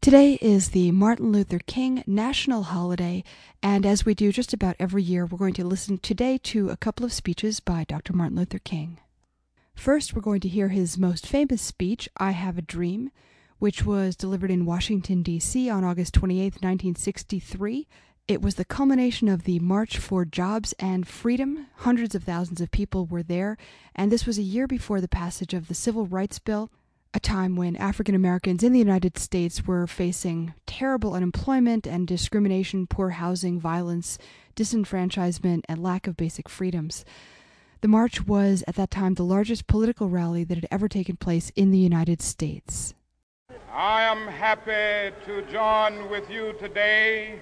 Today is the Martin Luther King National Holiday, and as we do just about every year, we're going to listen today to a couple of speeches by Dr. Martin Luther King. First, we're going to hear his most famous speech, I Have a Dream, which was delivered in Washington, D.C. on August 28, 1963. It was the culmination of the March for Jobs and Freedom. Hundreds of thousands of people were there, and this was a year before the passage of the Civil Rights Bill, a time when African Americans in the United States were facing terrible unemployment and discrimination, poor housing, violence, disenfranchisement, and lack of basic freedoms. The march was, at that time, the largest political rally that had ever taken place in the United States. I am happy to join with you today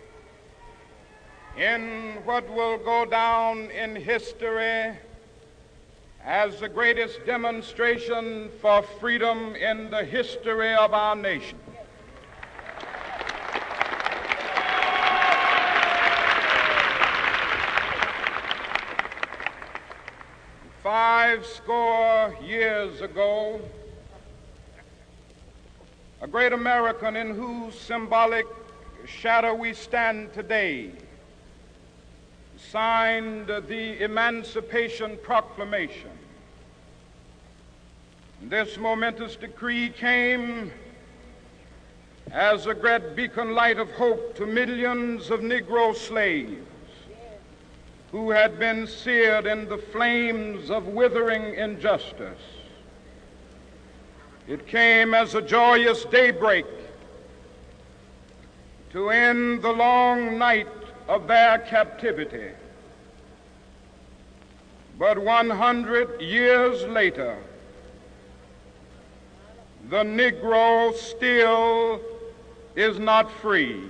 in what will go down in history as the greatest demonstration for freedom in the history of our nation. Five score years ago, a great American in whose symbolic shadow we stand today signed the Emancipation Proclamation. This momentous decree came as a great beacon light of hope to millions of Negro slaves who had been seared in the flames of withering injustice. It came as a joyous daybreak to end the long night of their captivity. But 100 years later, the Negro still is not free.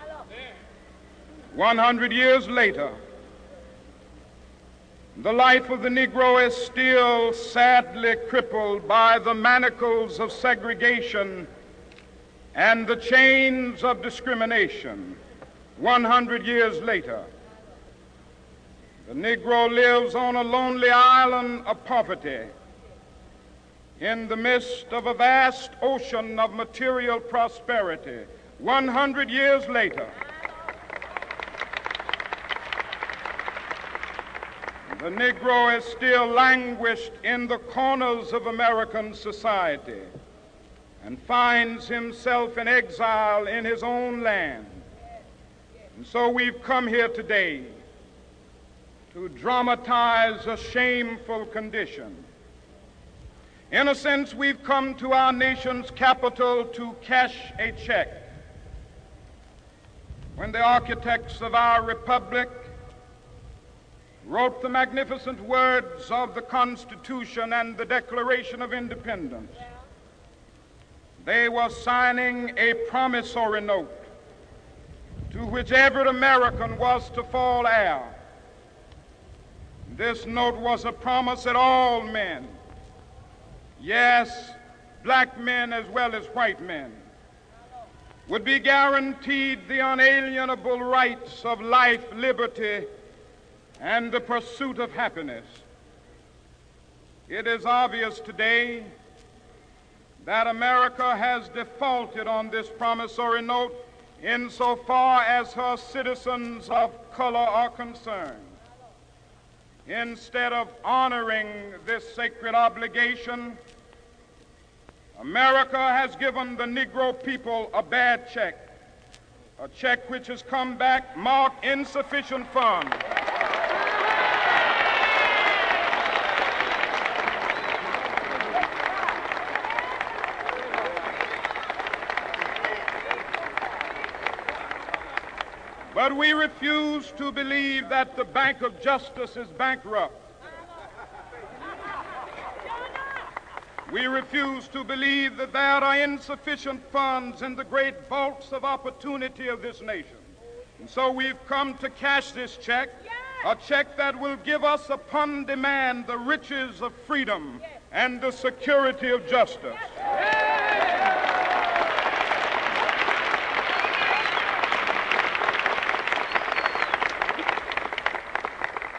100 years later, the life of the Negro is still sadly crippled by the manacles of segregation and the chains of discrimination. 100 years later, the Negro lives on a lonely island of poverty in the midst of a vast ocean of material prosperity. 100 years later, the Negro is still languished in the corners of American society and finds himself in exile in his own land. And so we've come here today to dramatize a shameful condition. In a sense, we've come to our nation's capital to cash a check. When the architects of our republic wrote the magnificent words of the Constitution and the Declaration of Independence, they were signing a promissory note to which every American was to fall heir. This note was a promise that all men, yes, black men as well as white men, would be guaranteed the unalienable rights of life, liberty, and the pursuit of happiness. It is obvious today that America has defaulted on this promissory note insofar as her citizens of color are concerned. Instead of honoring this sacred obligation, America has given the Negro people a bad check, a check which has come back marked insufficient funds. But we refuse to believe that the Bank of Justice is bankrupt. We refuse to believe that there are insufficient funds in the great vaults of opportunity of this nation. And so we've come to cash this check, a check that will give us upon demand the riches of freedom and the security of justice.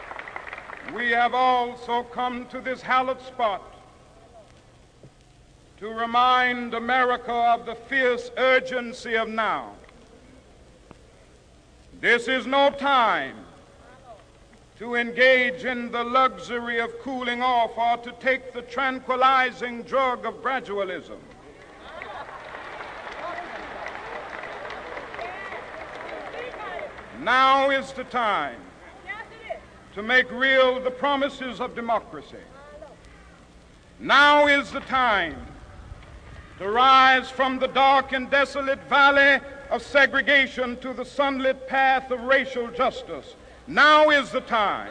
We have also come to this hallowed spot to remind America of the fierce urgency of now. This is no time to engage in the luxury of cooling off or to take the tranquilizing drug of gradualism. Now is the time to make real the promises of democracy. Now is the time to rise from the dark and desolate valley of segregation to the sunlit path of racial justice. Now is the time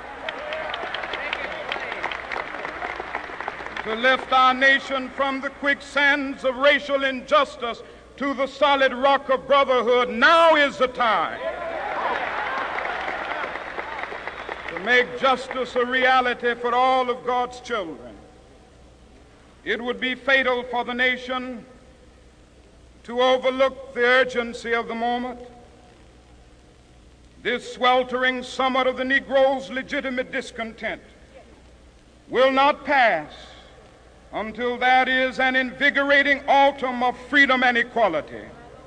to lift our nation from the quicksands of racial injustice to the solid rock of brotherhood. Now is the time to make justice a reality for all of God's children. It would be fatal for the nation to overlook the urgency of the moment. This sweltering summit of the Negro's legitimate discontent will not pass until that is an invigorating autumn of freedom and equality.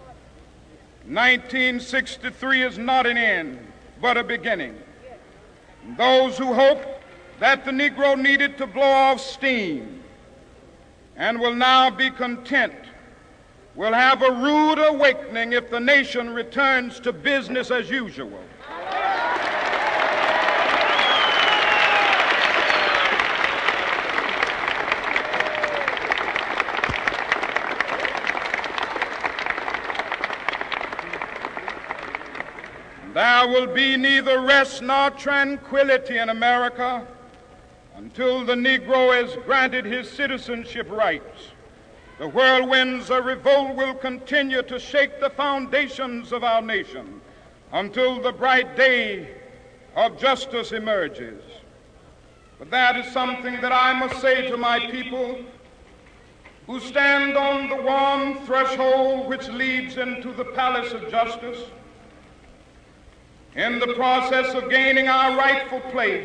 1963 is not an end, but a beginning. Those who hope that the Negro needed to blow off steam and will now be content will have a rude awakening if the nation returns to business as usual. There will be neither rest nor tranquility in America until the Negro is granted his citizenship rights. The whirlwinds of revolt will continue to shake the foundations of our nation until the bright day of justice emerges. But that is something that I must say to my people who stand on the warm threshold which leads into the palace of justice. In the process of gaining our rightful place,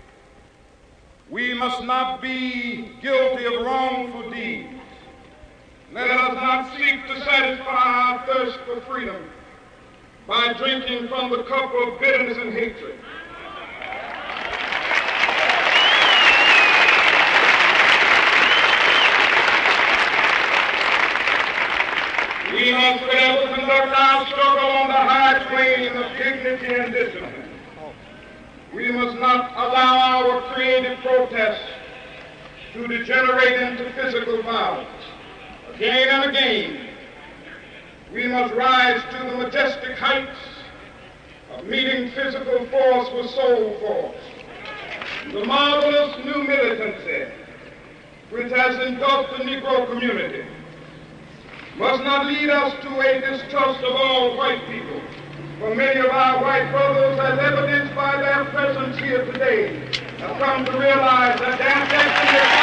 we must not be guilty of wrongful deeds. Let us not seek to satisfy our thirst for freedom by drinking from the cup of bitterness and hatred. We must forever conduct our struggle on the high plane of dignity and discipline. We must not allow our creative protests to degenerate into physical violence. Again and again, we must rise to the majestic heights of meeting physical force with soul force. The marvelous new militancy which has engulfed the Negro community must not lead us to a distrust of all white people. For many of our white brothers, as evidenced by their presence here today, have come to realize that their destiny is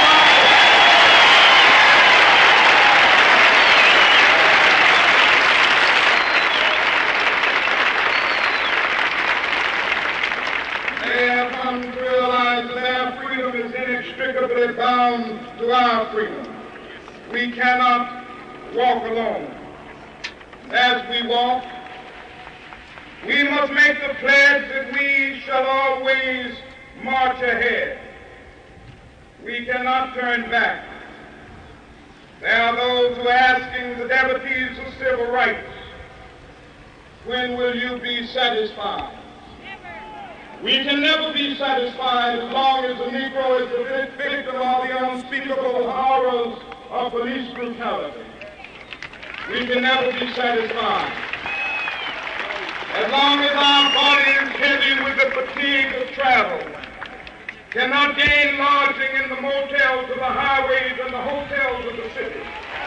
they have come to realize that their freedom is inextricably bound to our freedom. We cannot walk alone. As we walk, we must make the pledge that we shall always march ahead. We cannot turn back. There are those who are asking the devotees of civil rights, when will you be satisfied? We can never be satisfied as long as the Negro is the victim of the unspeakable horrors of police brutality. We can never be satisfied as long as our body is heavy with the fatigue of travel, cannot gain lodging in the motels of the highways and the hotels of the city.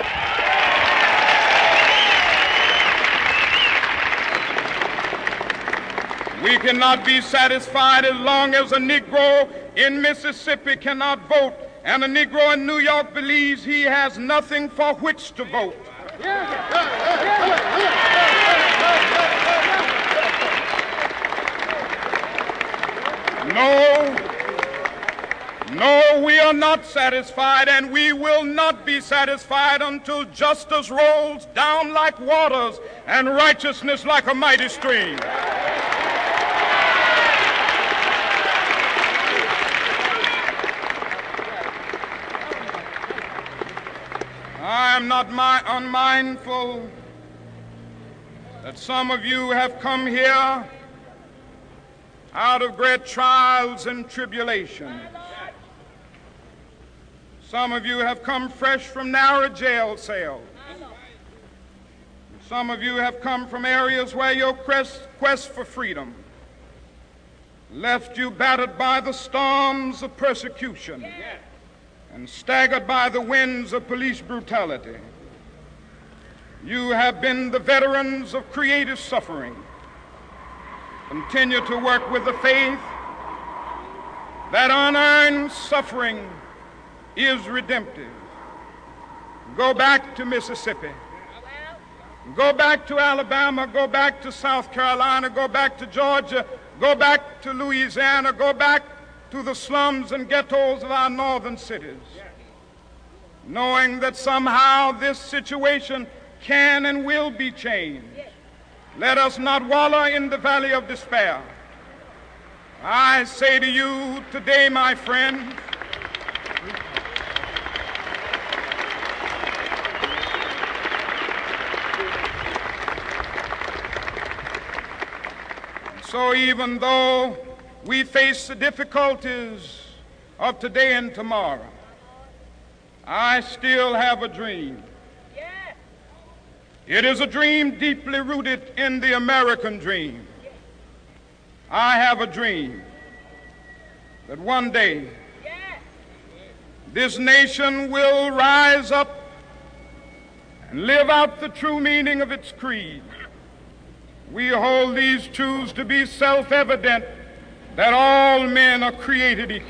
We cannot be satisfied as long as a Negro in Mississippi cannot vote and a Negro in New York believes he has nothing for which to vote. No, we are not satisfied, and we will not be satisfied until justice rolls down like waters and righteousness like a mighty stream. I am not unmindful that some of you have come here out of great trials and tribulations. Some of you have come fresh from narrow jail cells. Some of you have come from areas where your quest for freedom left you battered by the storms of persecution and staggered by the winds of police brutality. You have been the veterans of creative suffering. Continue to work with the faith that unearned suffering is redemptive. Go back to Mississippi. Go back to Alabama. Go back to South Carolina. Go back to Georgia. Go back to Louisiana. Go back to the slums and ghettos of our northern cities, knowing that somehow this situation can and will be changed. Let us not wallow in the valley of despair. I say to you today, my friends, so even though we face the difficulties of today and tomorrow, I still have a dream. It is a dream deeply rooted in the American dream. I have a dream that one day this nation will rise up and live out the true meaning of its creed. We hold these truths to be self-evident, that all men are created equal.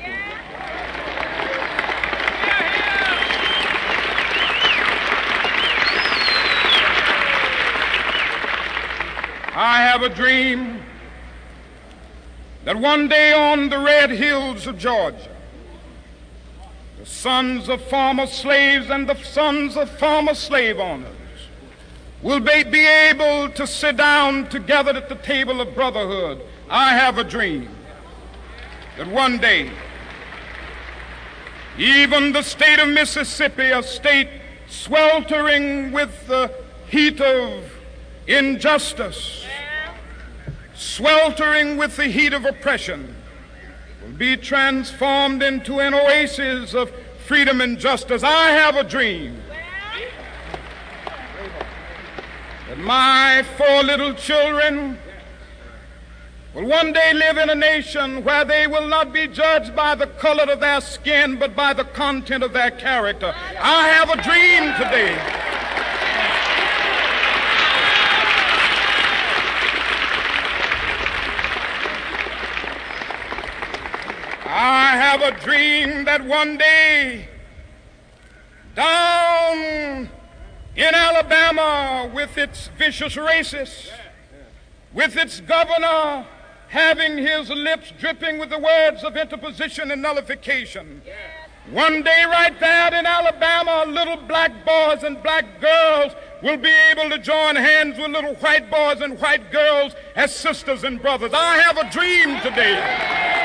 I have a dream that one day on the red hills of Georgia, the sons of former slaves and the sons of former slave owners will be able to sit down together at the table of brotherhood. I have a dream that one day even the state of Mississippi, a state sweltering with the heat of injustice, sweltering with the heat of oppression, will be transformed into an oasis of freedom and justice. I have a dream that my 4 little children will one day live in a nation where they will not be judged by the color of their skin, but by the content of their character. I have a dream today I have a dream that one day down in Alabama, with its vicious racists, with its governor having his lips dripping with the words of interposition and nullification, one day right there in Alabama, little black boys and black girls will be able to join hands with little white boys and white girls as sisters and brothers. I have a dream today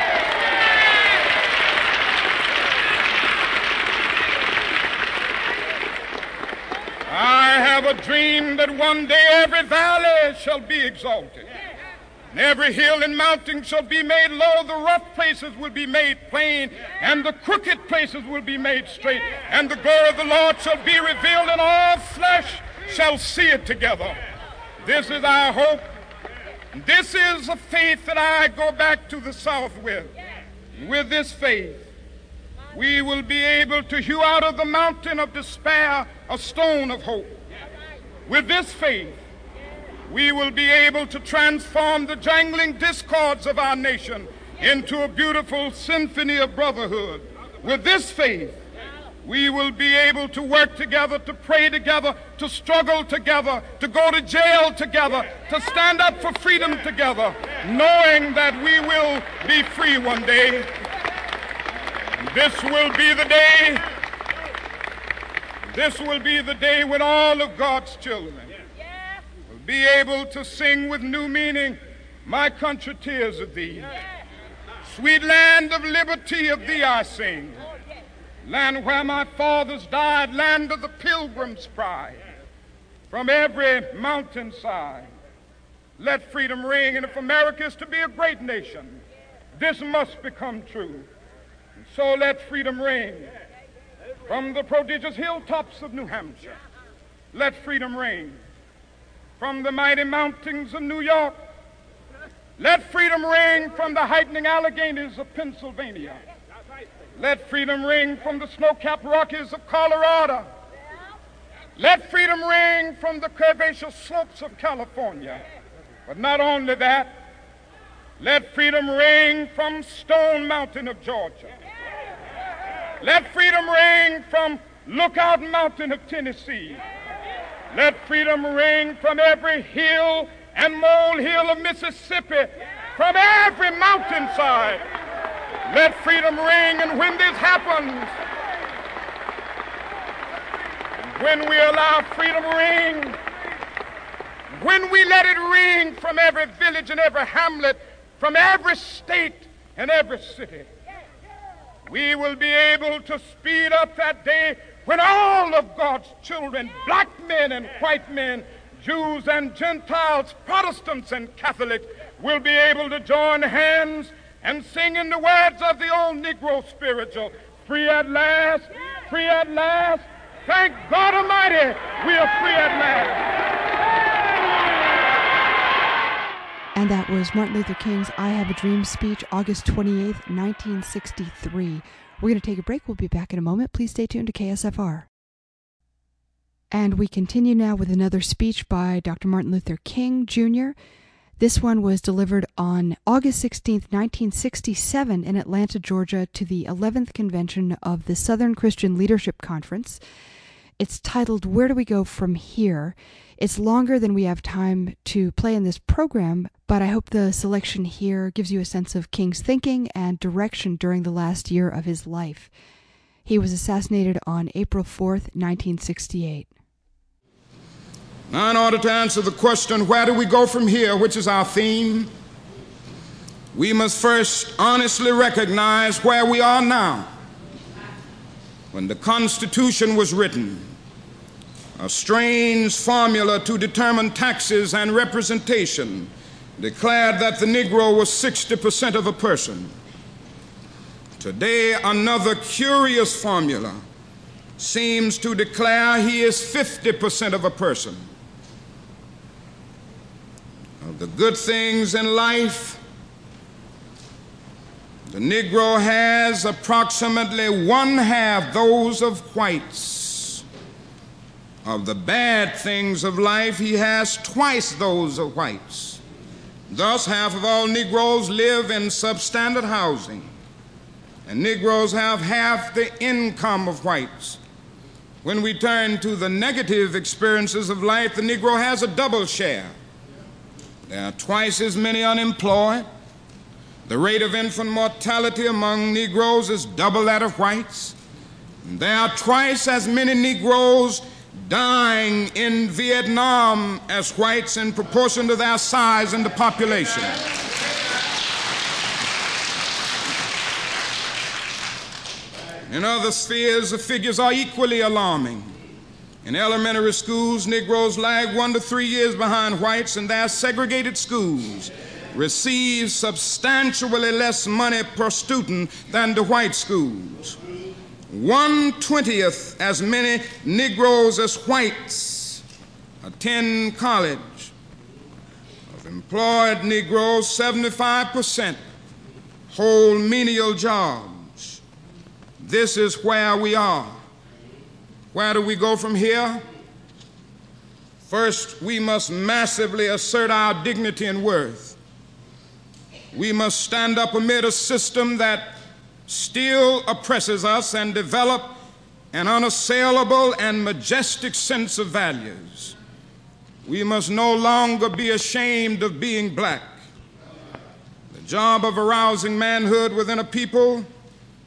I have a dream that one day every valley shall be exalted, and every hill and mountain shall be made low. The rough places will be made plain, and the crooked places will be made straight. And the glory of the Lord shall be revealed, and all flesh shall see it together. This is our hope. This is a faith that I go back to the South with. With this faith, we will be able to hew out of the mountain of despair a stone of hope. With this faith, we will be able to transform the jangling discords of our nation into a beautiful symphony of brotherhood. With this faith, we will be able to work together, to pray together, to struggle together, to go to jail together, to stand up for freedom together, knowing that we will be free one day. This will be the day. This will be the day when all of God's children will be able to sing with new meaning, "My country, tears of thee. Sweet land of liberty, of thee I sing. Land where my fathers died, land of the pilgrim's pride. From every mountainside, let freedom ring. And if America is to be a great nation, this must become true. And so let freedom ring. From the prodigious hilltops of New Hampshire, let freedom ring. From the mighty mountains of New York, let freedom ring. From the heightening Alleghanies of Pennsylvania, let freedom ring. From the snow-capped Rockies of Colorado, let freedom ring. From the curvaceous slopes of California. But not only that, let freedom ring from Stone Mountain of Georgia. Let freedom ring from Lookout Mountain of Tennessee. Let freedom ring from every hill and molehill of Mississippi, from every mountainside. Let freedom ring. And when this happens, when we allow freedom ring, when we let it ring from every village and every hamlet, from every state and every city, we will be able to speed up that day when all of God's children, black men and white men, Jews and Gentiles, Protestants and Catholics, will be able to join hands and sing in the words of the old Negro spiritual, "Free at last, free at last. Thank God Almighty, we are free at last." And that was Martin Luther King's "I Have a Dream" speech, August 28th, 1963. We're going to take a break. We'll be back in a moment. Please stay tuned to KSFR. And we continue now with another speech by Dr. Martin Luther King, Jr. This one was delivered on August 16th, 1967 in Atlanta, Georgia, to the 11th Convention of the Southern Christian Leadership Conference. It's titled, "Where Do We Go From Here?" It's longer than we have time to play in this program, but I hope the selection here gives you a sense of King's thinking and direction during the last year of his life. He was assassinated on April 4th, 1968. Now, in order to answer the question, where do we go from here, which is our theme, we must first honestly recognize where we are now. When the Constitution was written, a strange formula to determine taxes and representation declared that the Negro was 60% of a person. Today, another curious formula seems to declare he is 50% of a person. Of the good things in life, the Negro has approximately one-half those of whites. Of the bad things of life, he has twice those of whites. Thus, half of all Negroes live in substandard housing, and Negroes have half the income of whites. When we turn to the negative experiences of life, the Negro has a double share. There are twice as many unemployed. The rate of infant mortality among Negroes is double that of whites. And there are twice as many Negroes dying in Vietnam as whites in proportion to their size in the population. In other spheres, the figures are equally alarming. In elementary schools, Negroes lag 1 to 3 years behind whites, and their segregated schools receive substantially less money per student than the white schools. 1/20th as many Negroes as whites attend college. Of employed Negroes, 75% hold menial jobs. This is where we are. Where do we go from here? First, we must massively assert our dignity and worth. We must stand up amid a system that still oppresses us and develop an unassailable and majestic sense of values. We must no longer be ashamed of being black. The job of arousing manhood within a people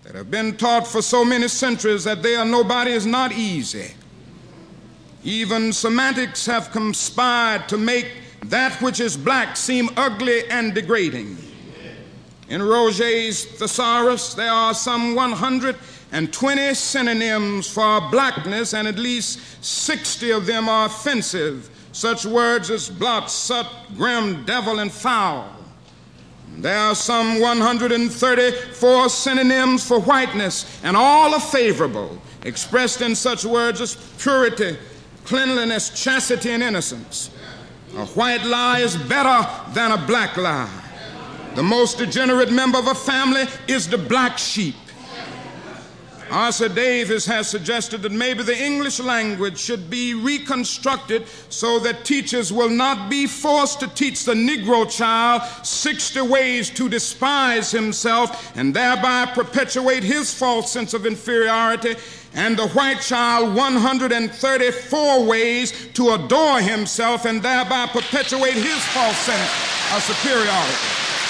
that have been taught for so many centuries that they are nobody is not easy. Even semantics have conspired to make that which is black seem ugly and degrading. In Roget's Thesaurus, there are some 120 synonyms for blackness, and at least 60 of them are offensive, such words as blot, sut, grim, devil, and foul. There are some 134 synonyms for whiteness, and all are favorable, expressed in such words as purity, cleanliness, chastity, and innocence. A white lie is better than a black lie. The most degenerate member of a family is the black sheep. Arthur Davis has suggested that maybe the English language should be reconstructed so that teachers will not be forced to teach the Negro child 60 ways to despise himself and thereby perpetuate his false sense of inferiority, and the white child 134 ways to adore himself and thereby perpetuate his false sense of superiority.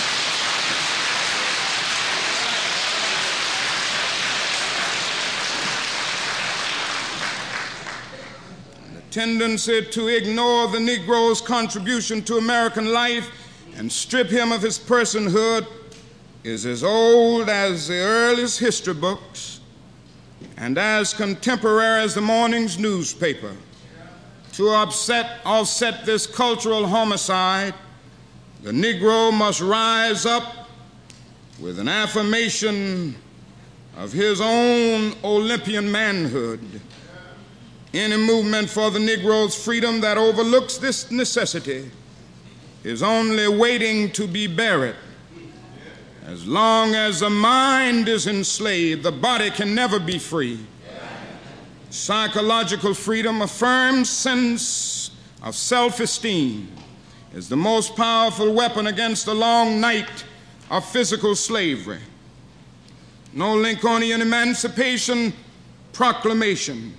Tendency to ignore the Negro's contribution to American life and strip him of his personhood is as old as the earliest history books and as contemporary as the morning's newspaper. To offset this cultural homicide, the Negro must rise up with an affirmation of his own Olympian manhood. Any movement for the Negro's freedom that overlooks this necessity is only waiting to be buried. As long as the mind is enslaved, the body can never be free. Psychological freedom, a firm sense of self-esteem, is the most powerful weapon against the long night of physical slavery. No Lincolnian Emancipation Proclamation,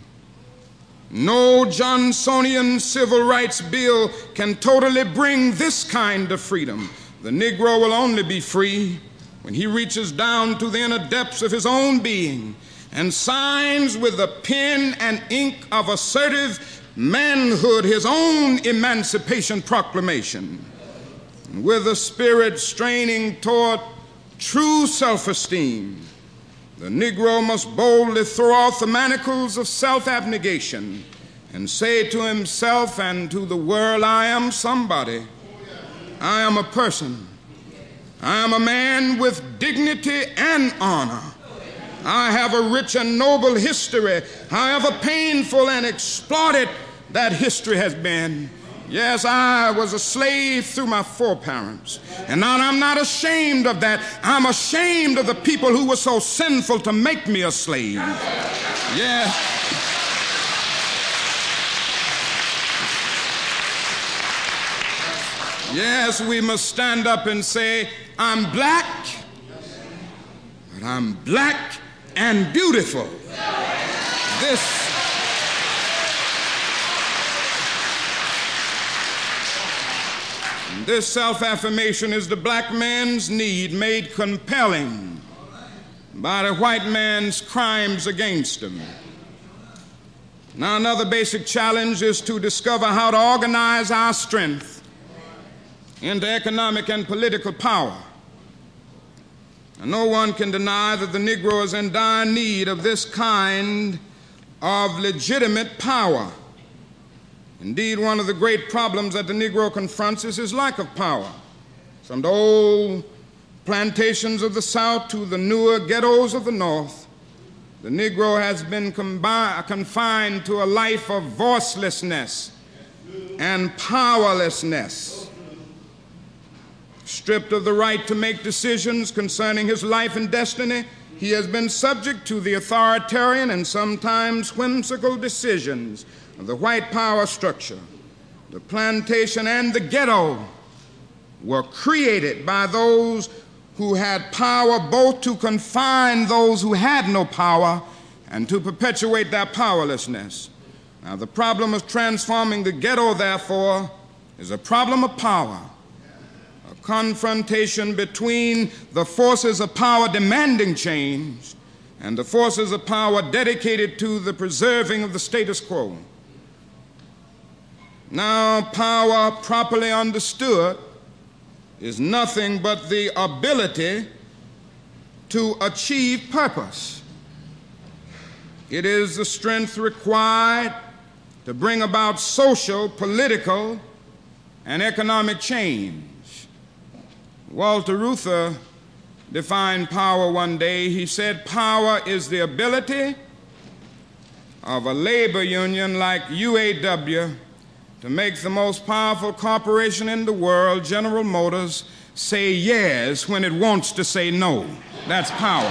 no Johnsonian Civil Rights Bill can totally bring this kind of freedom. The Negro will only be free when he reaches down to the inner depths of his own being and signs with the pen and ink of assertive manhood his own Emancipation Proclamation. And with a spirit straining toward true self-esteem, the Negro must boldly throw off the manacles of self-abnegation and say to himself and to the world, I am somebody. I am a person. I am a man with dignity and honor. I have a rich and noble history, however painful and exploited that history has been. Yes, I was a slave through my foreparents, and now I'm not ashamed of that. I'm ashamed of the people who were so sinful to make me a slave. Yes. Yes, we must stand up and say, I'm black, but I'm black and beautiful. This self-affirmation is the black man's need made compelling by the white man's crimes against him. Now, another basic challenge is to discover how to organize our strength into economic and political power. And no one can deny that the Negro is in dire need of this kind of legitimate power. Indeed, one of the great problems that the Negro confronts is his lack of power. From the old plantations of the South to the newer ghettos of the North, the Negro has been confined to a life of voicelessness and powerlessness. Stripped of the right to make decisions concerning his life and destiny, he has been subject to the authoritarian and sometimes whimsical decisions of the white power structure. The plantation and the ghetto were created by those who had power both to confine those who had no power and to perpetuate their powerlessness. Now, the problem of transforming the ghetto, therefore, is a problem of power, a confrontation between the forces of power demanding change and the forces of power dedicated to the preserving of the status quo. Now, power properly understood is nothing but the ability to achieve purpose. It is the strength required to bring about social, political, and economic change. Walter Reuther defined power one day. He said, "Power is the ability of a labor union like UAW to make the most powerful corporation in the world, General Motors, say yes when it wants to say no." That's power.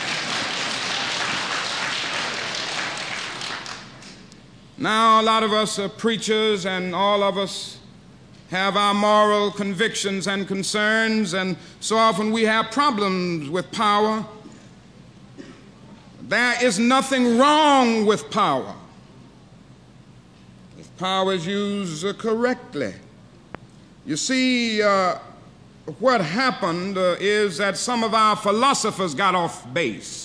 Now, a lot of us are preachers, and all of us have our moral convictions and concerns, and so often we have problems with power. There is nothing wrong with power if power is used correctly. You see, what happened is that some of our philosophers got off base.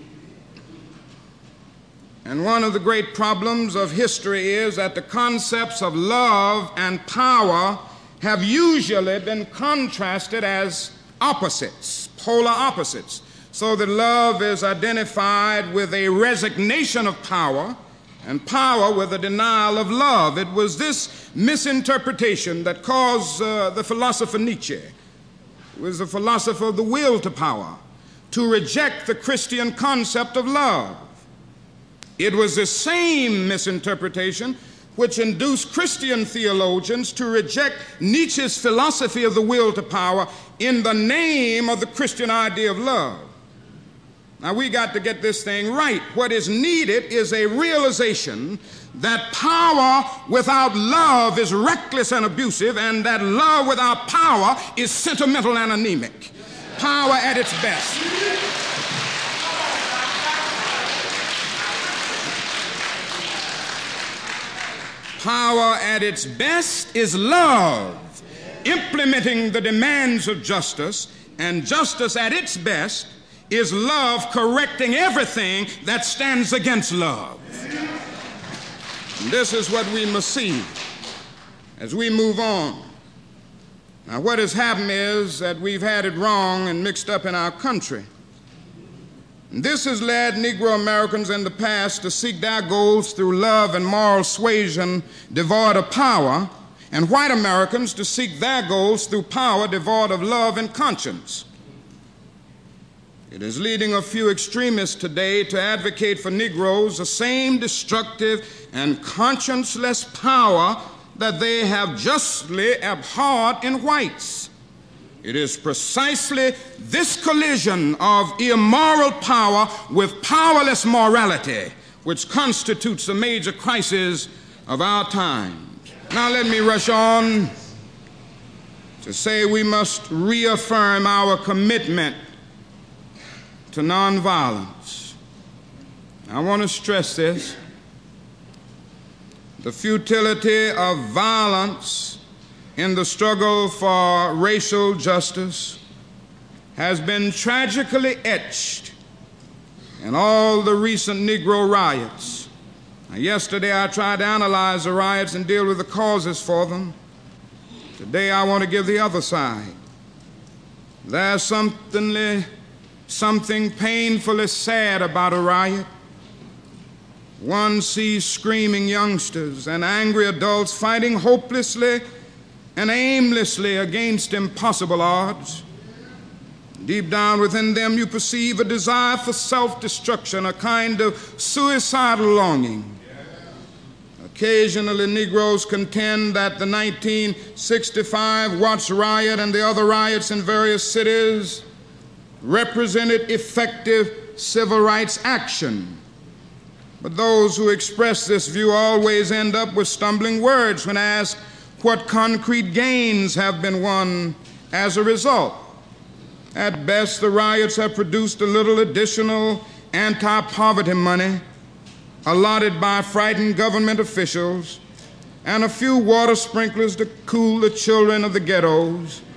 And one of the great problems of history is that the concepts of love and power have usually been contrasted as opposites, polar opposites, so that love is identified with a resignation of power and power with a denial of love. It was this misinterpretation that caused the philosopher Nietzsche, who was the philosopher of the will to power, to reject the Christian concept of love. It was the same misinterpretation which induced Christian theologians to reject Nietzsche's philosophy of the will to power in the name of the Christian idea of love. Now, we got to get this thing right. What is needed is a realization that power without love is reckless and abusive, and that love without power is sentimental and anemic. Power at its best. Power at its best is love, implementing the demands of justice, and justice at its best is love correcting everything that stands against love. And this is what we must see as we move on. Now, what has happened is that we've had it wrong and mixed up in our country. This has led Negro Americans in the past to seek their goals through love and moral suasion devoid of power, and white Americans to seek their goals through power devoid of love and conscience. It is leading a few extremists today to advocate for Negroes the same destructive and conscienceless power that they have justly abhorred in whites. It is precisely this collision of immoral power with powerless morality which constitutes the major crisis of our time. Now let me rush on to say we must reaffirm our commitment to nonviolence. I want to stress this. The futility of violence in the struggle for racial justice has been tragically etched in all the recent Negro riots. Now, yesterday I tried to analyze the riots and deal with the causes for them. Today I want to give the other side. There's something painfully sad about a riot. One sees screaming youngsters and angry adults fighting hopelessly and aimlessly against impossible odds. Deep down within them you perceive a desire for self-destruction, a kind of suicidal longing. Occasionally Negroes contend that the 1965 Watts riot and the other riots in various cities represented effective civil rights action. But those who express this view always end up with stumbling words when asked what concrete gains have been won as a result. At best, the riots have produced a little additional anti-poverty money allotted by frightened government officials and a few water sprinklers to cool the children of the ghettos.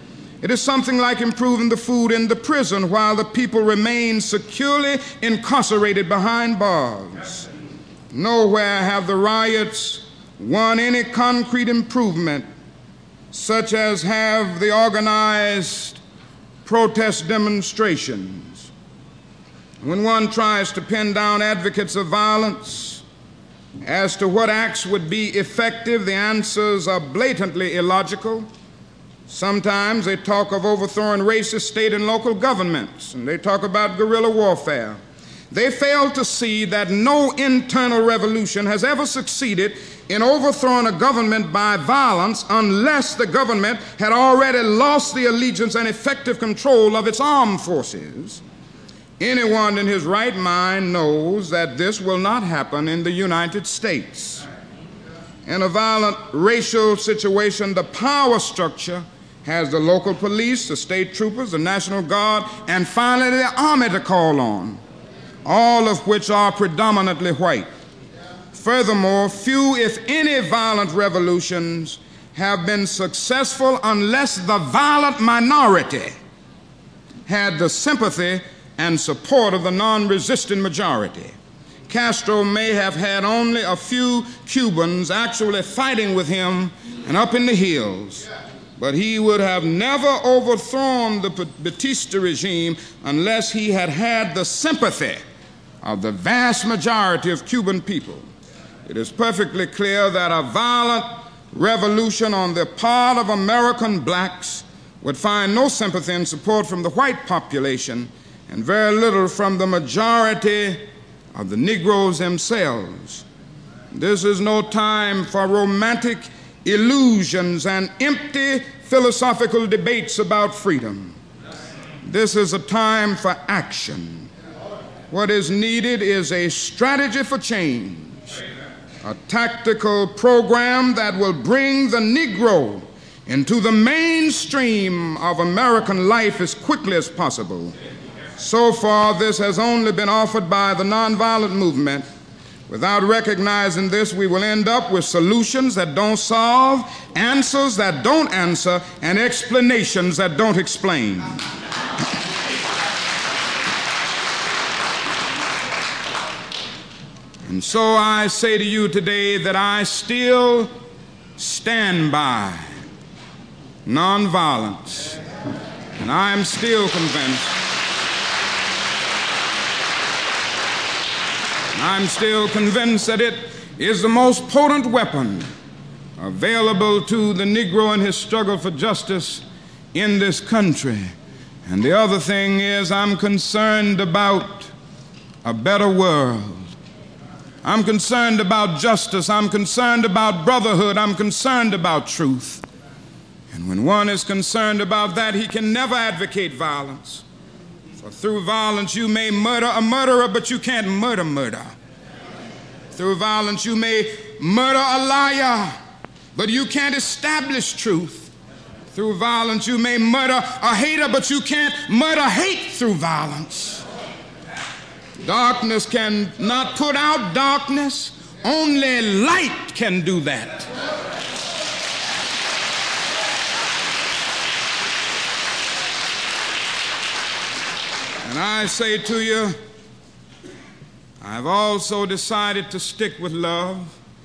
It is something like improving the food in the prison while the people remain securely incarcerated behind bars. Nowhere have the riots won any concrete improvement such as have the organized protest demonstrations. When one tries to pin down advocates of violence as to what acts would be effective, the answers are blatantly illogical. Sometimes they talk of overthrowing racist state and local governments, and they talk about guerrilla warfare. They fail to see that no internal revolution has ever succeeded in overthrowing a government by violence unless the government had already lost the allegiance and effective control of its armed forces. Anyone in his right mind knows that this will not happen in the United States. In a violent racial situation, the power structure has the local police, the state troopers, the National Guard, and finally the Army to call on, all of which are predominantly white. Furthermore, few, if any, violent revolutions have been successful unless the violent minority had the sympathy and support of the non-resistant majority. Castro may have had only a few Cubans actually fighting with him and up in the hills, but he would have never overthrown the Batista regime unless he had had the sympathy of the vast majority of Cuban people. It is perfectly clear that a violent revolution on the part of American blacks would find no sympathy and support from the white population and very little from the majority of the Negroes themselves. This is no time for romantic illusions and empty philosophical debates about freedom. This is a time for action. What is needed is a strategy for change, a tactical program that will bring the Negro into the mainstream of American life as quickly as possible. So far, this has only been offered by the nonviolent movement. Without recognizing this, we will end up with solutions that don't solve, answers that don't answer, and explanations that don't explain. And so I say to you today that I still stand by nonviolence, and I am still convinced. I'm still convinced that it is the most potent weapon available to the Negro in his struggle for justice in this country. And the other thing is, I'm concerned about a better world. I'm concerned about justice. I'm concerned about brotherhood. I'm concerned about truth. And when one is concerned about that, he can never advocate violence. For through violence you may murder a murderer, but you can't murder murder. Through violence you may murder a liar, but you can't establish truth. Through violence you may murder a hater, but you can't murder hate through violence. Darkness can not put out darkness. Only light can do that. And I say to you, I've also decided to stick with love.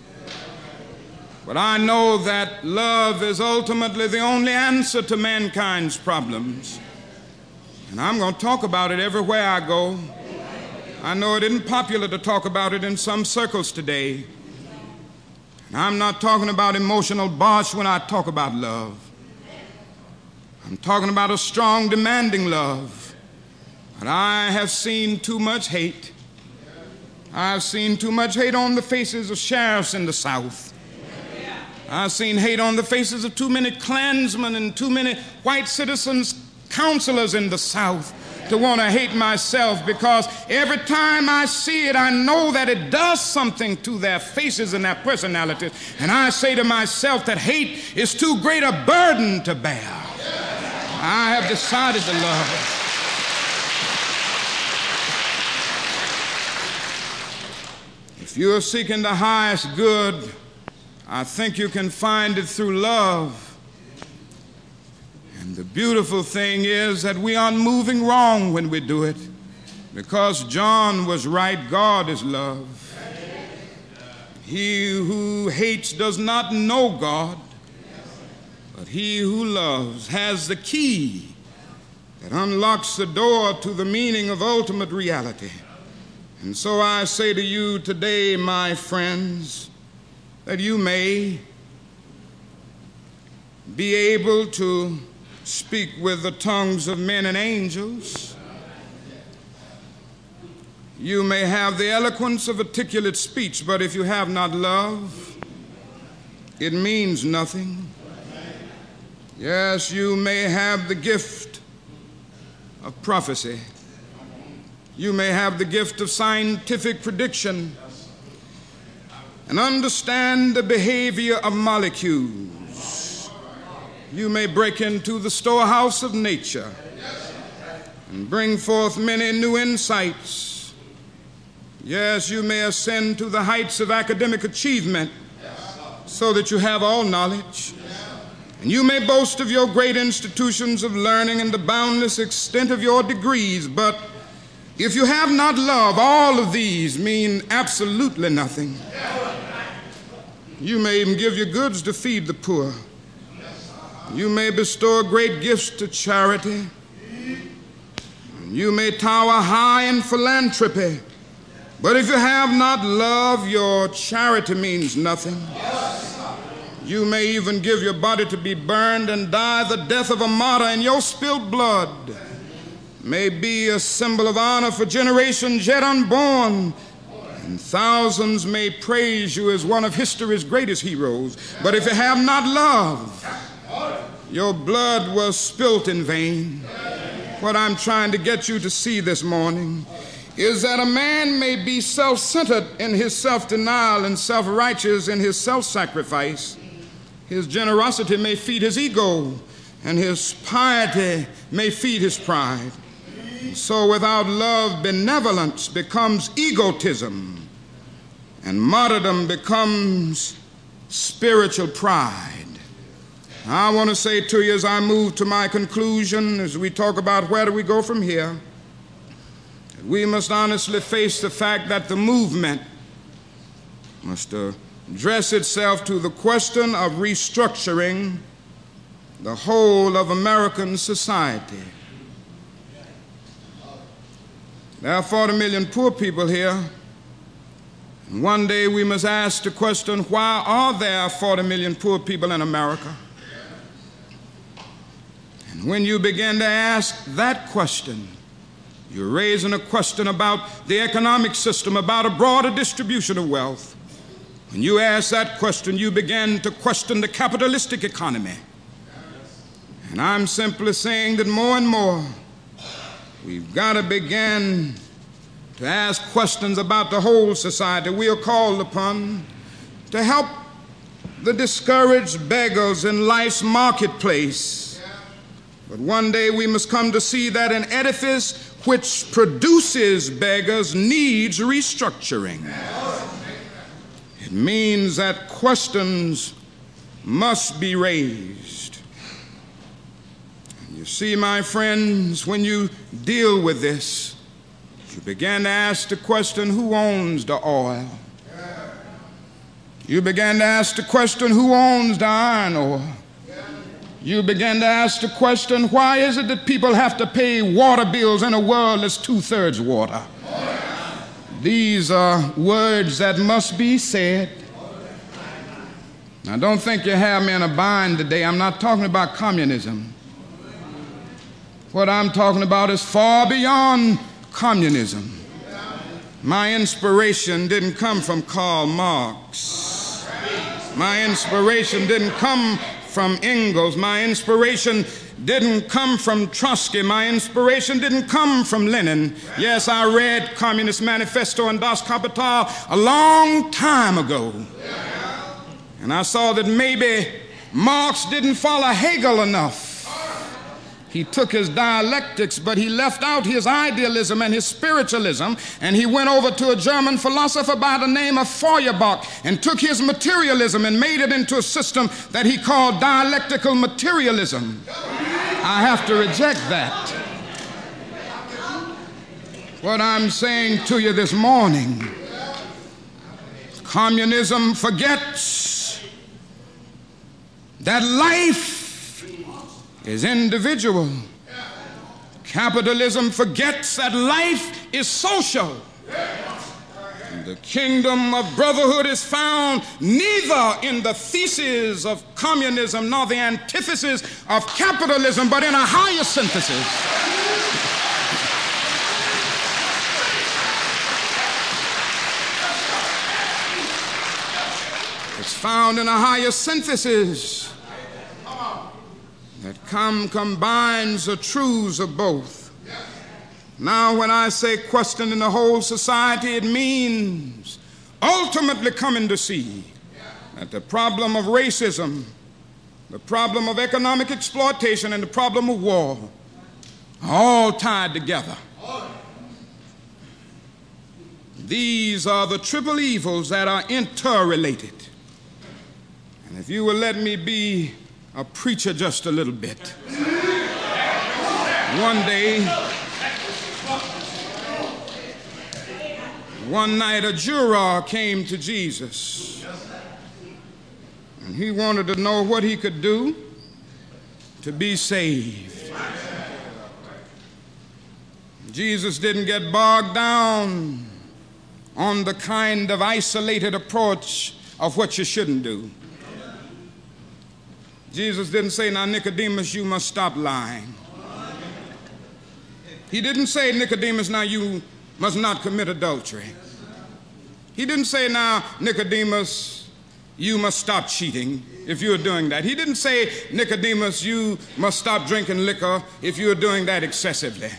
But I know that love is ultimately the only answer to mankind's problems. And I'm going to talk about it everywhere I go. I know it isn't popular to talk about it in some circles today. And I'm not talking about emotional bosh when I talk about love. I'm talking about a strong, demanding love. But I have seen too much hate. I've seen too much hate on the faces of sheriffs in the South. I've seen hate on the faces of too many Klansmen and too many white citizens, counselors in the South, to want to hate myself, because every time I see it, I know that it does something to their faces and their personalities. And I say to myself that hate is too great a burden to bear. I have decided to love. If you're seeking the highest good, I think you can find it through love. And the beautiful thing is that we aren't moving wrong when we do it, because John was right. God is love. He who hates does not know God, but he who loves has the key that unlocks the door to the meaning of ultimate reality. And so I say to you today, my friends, that you may be able to speak with the tongues of men and angels. You may have the eloquence of articulate speech, but if you have not love, it means nothing. Yes, you may have the gift of prophecy. You may have the gift of scientific prediction and understand the behavior of molecules. You may break into the storehouse of nature and bring forth many new insights. Yes, you may ascend to the heights of academic achievement so that you have all knowledge. And you may boast of your great institutions of learning and the boundless extent of your degrees, but if you have not love, all of these mean absolutely nothing. You may even give your goods to feed the poor. You may bestow great gifts to charity. You may tower high in philanthropy. But if you have not love, your charity means nothing. You may even give your body to be burned and die the death of a martyr, and your spilled blood may be a symbol of honor for generations yet unborn, and thousands may praise you as one of history's greatest heroes. But if you have not love, your blood was spilt in vain. What I'm trying to get you to see this morning is that a man may be self-centered in his self-denial and self-righteous in his self-sacrifice. His generosity may feed his ego, and his piety may feed his pride. So without love, benevolence becomes egotism, and martyrdom becomes spiritual pride. I want to say to you as I move to my conclusion, as we talk about where do we go from here, that we must honestly face the fact that the movement must address itself to the question of restructuring the whole of American society. There are 40 million poor people here, and one day we must ask the question, why are there 40 million poor people in America? And when you begin to ask that question, you're raising a question about the economic system, about a broader distribution of wealth. When you ask that question, you begin to question the capitalistic economy. And I'm simply saying that more and more, we've got to begin to ask questions about the whole society. We are called upon to help the discouraged beggars in life's marketplace. But one day we must come to see that an edifice which produces beggars needs restructuring. It means that questions must be raised. You see, my friends, when you deal with this, you begin to ask the question, who owns the oil? You begin to ask the question, who owns the iron ore? You begin to ask the question, why is it that people have to pay water bills in a world that's 2/3 water? These are words that must be said. Now, don't think you have me in a bind today. I'm not talking about communism. What I'm talking about is far beyond communism. My inspiration didn't come from Karl Marx. My inspiration didn't come from Engels. My inspiration didn't come from Trotsky. My inspiration didn't come from Lenin. Yes, I read Communist Manifesto and Das Kapital a long time ago. And I saw that maybe Marx didn't follow Hegel enough. He took his dialectics, but he left out his idealism and his spiritualism, and he went over to a German philosopher by the name of Feuerbach and took his materialism and made it into a system that he called dialectical materialism. I have to reject that. What I'm saying to you this morning, communism forgets that life is individual. Capitalism forgets that life is social. The kingdom of brotherhood is found neither in the thesis of communism nor the antithesis of capitalism, but in a higher synthesis. It's found in a higher synthesis that combines the truths of both. Now, when I say questioning the whole society, it means ultimately coming to see that the problem of racism, the problem of economic exploitation, and the problem of war are all tied together. These are the triple evils that are interrelated. And if you will let me be a preacher just a little bit. One night a juror came to Jesus, and he wanted to know what he could do to be saved. Jesus didn't get bogged down on the kind of isolated approach of what you shouldn't do. Jesus didn't say, now, Nicodemus, you must stop lying. He didn't say, Nicodemus, now you must not commit adultery. He didn't say, now, Nicodemus, you must stop cheating if you're doing that. He didn't say, Nicodemus, you must stop drinking liquor if you're doing that excessively.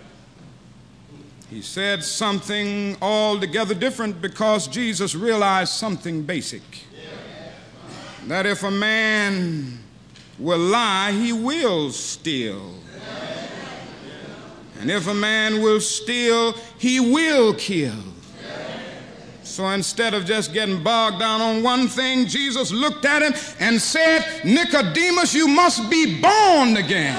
He said something altogether different because Jesus realized something basic. That if a man will lie, he will steal. And if a man will steal, he will kill. So instead of just getting bogged down on one thing, Jesus looked at him and said, Nicodemus, you must be born again.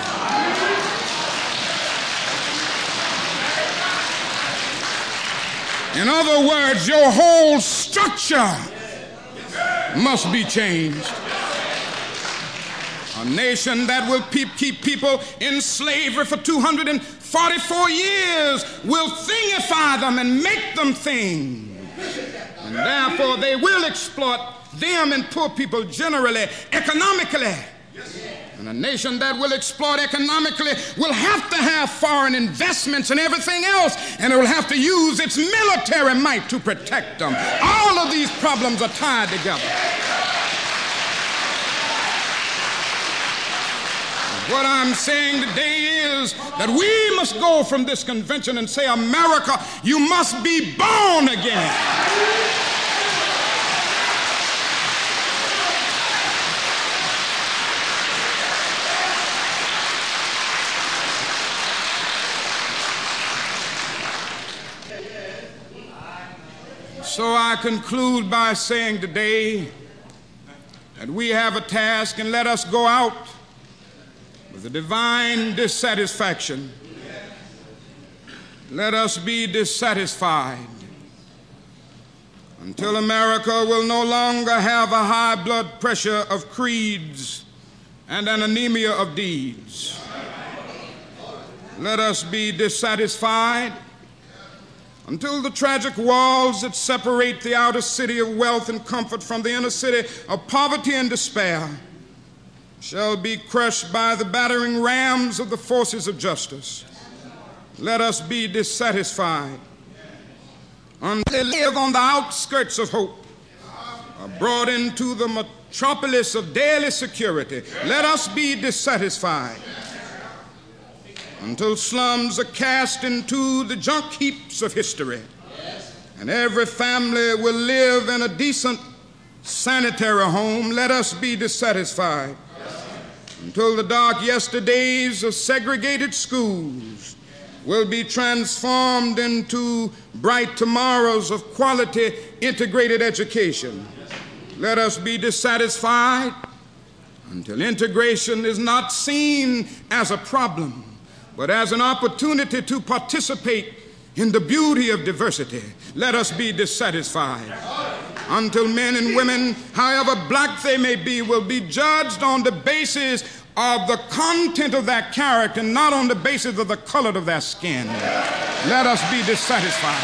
In other words, your whole structure must be changed. A nation that will keep people in slavery for 244 years will thingify them and make them things. And therefore they will exploit them and poor people generally, economically. And a nation that will exploit economically will have to have foreign investments and everything else, and it will have to use its military might to protect them. All of these problems are tied together. What I'm saying today is that we must go from this convention and say, America, you must be born again. So I conclude by saying today that we have a task, and let us go out with a divine dissatisfaction. Let us be dissatisfied until America will no longer have a high blood pressure of creeds and an anemia of deeds. Let us be dissatisfied until the tragic walls that separate the outer city of wealth and comfort from the inner city of poverty and despair shall be crushed by the battering rams of the forces of justice. Let us be dissatisfied until they live on the outskirts of hope, are brought into the metropolis of daily security. Let us be dissatisfied until slums are cast into the junk heaps of history, and every family will live in a decent sanitary home. Let us be dissatisfied until the dark yesterdays of segregated schools will be transformed into bright tomorrows of quality integrated education. Let us be dissatisfied until integration is not seen as a problem, but as an opportunity to participate in the beauty of diversity. Let us be dissatisfied until men and women, however black they may be, will be judged on the basis of the content of their character, not on the basis of the color of their skin. Let us be dissatisfied.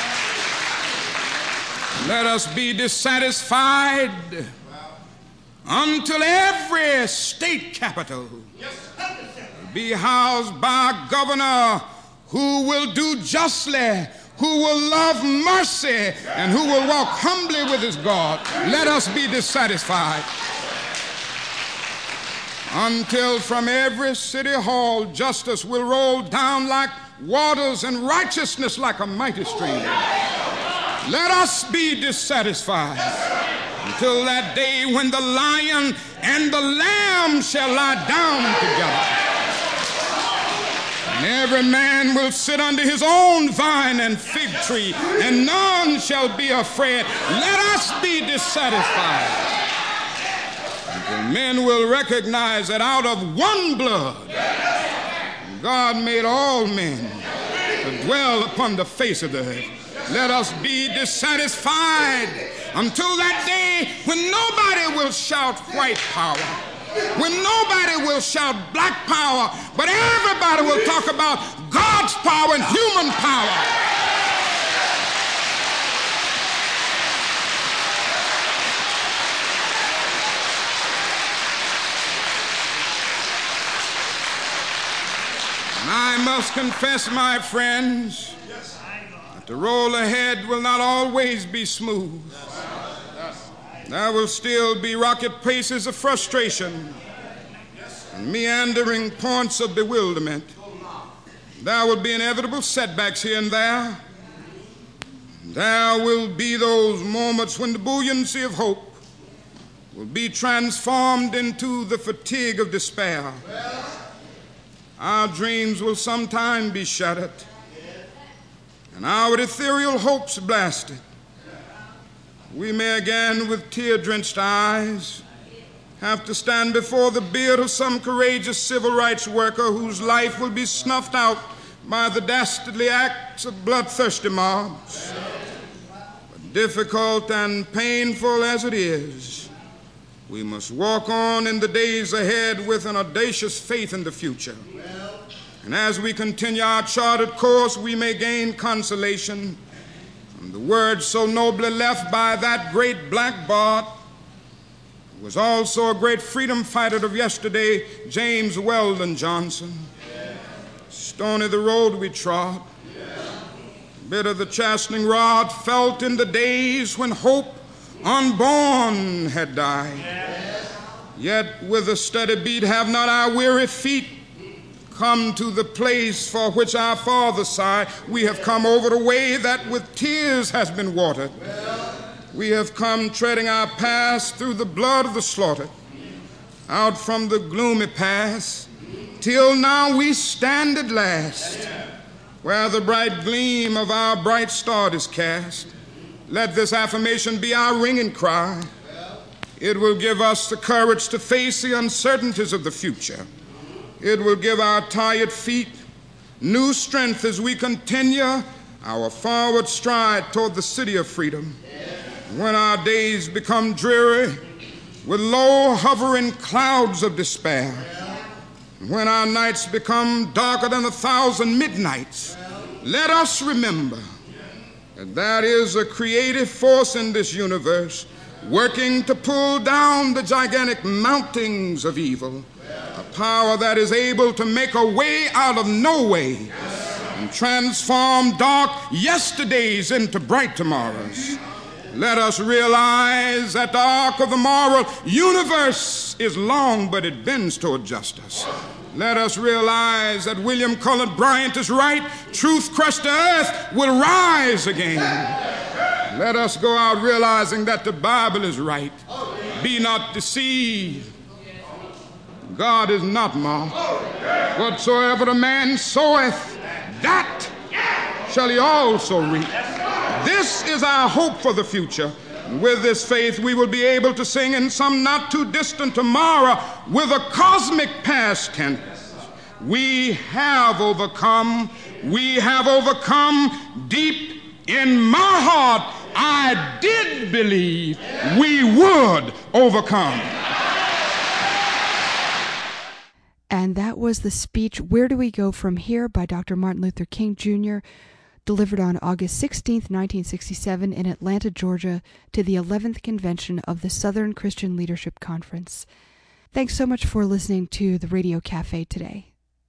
Let us be dissatisfied until every state capital be housed by a governor who will do justly, who will love mercy, and who will walk humbly with his God. Let us be dissatisfied until from every city hall justice will roll down like waters and righteousness like a mighty stream. Let us be dissatisfied until that day when the lion and the lamb shall lie down together. And every man will sit under his own vine and fig tree, and none shall be afraid. Let us be dissatisfied until men will recognize that out of one blood God made all men to dwell upon the face of the earth. Let us be dissatisfied until that day when nobody will shout white power, when nobody will shout black power, but everybody will talk about God's power and human power. And I must confess, my friends, that the road ahead will not always be smooth. There will still be rocket paces of frustration and meandering points of bewilderment. There will be inevitable setbacks here and there. There will be those moments when the buoyancy of hope will be transformed into the fatigue of despair. Our dreams will sometime be shattered and our ethereal hopes blasted. We may again, with tear-drenched eyes, have to stand before the bier of some courageous civil rights worker whose life will be snuffed out by the dastardly acts of bloodthirsty mobs. But difficult and painful as it is, we must walk on in the days ahead with an audacious faith in the future. And as we continue our charted course, we may gain consolation from the words so nobly left by that great black Bart, who was also a great freedom fighter of yesterday, James Weldon Johnson. Stony the road we trod, bitter the chastening rod felt in the days when hope unborn had died. Yet with a steady beat have not our weary feet come to the place for which our fathers sighed. We have come over the way that with tears has been watered. We have come treading our path through the blood of the slaughtered, out from the gloomy past, till now we stand at last, where the bright gleam of our bright star is cast. Let this affirmation be our ringing cry. It will give us the courage to face the uncertainties of the future. It will give our tired feet new strength as we continue our forward stride toward the city of freedom. When our days become dreary with low hovering clouds of despair, when our nights become darker than 1,000 midnights, let us remember that there is a creative force in this universe working to pull down the gigantic mountains of evil, a power that is able to make a way out of no way and transform dark yesterdays into bright tomorrows. Let us realize that the arc of the moral universe is long, but it bends toward justice. Let us realize that William Cullen Bryant is right. Truth crushed to earth will rise again. Let us go out realizing that the Bible is right. Be not deceived. God is not mocked. Whatsoever a man soweth, that shall he also reap. This is our hope for the future. With this faith, we will be able to sing in some not too distant tomorrow with a cosmic past tense. We have overcome. We have overcome. Deep in my heart, I did believe we would overcome. And that was the speech, Where Do We Go From Here, by Dr. Martin Luther King, Jr., delivered on August 16, 1967 in Atlanta, Georgia, to the 11th Convention of the Southern Christian Leadership Conference. Thanks so much for listening to the Radio Cafe today.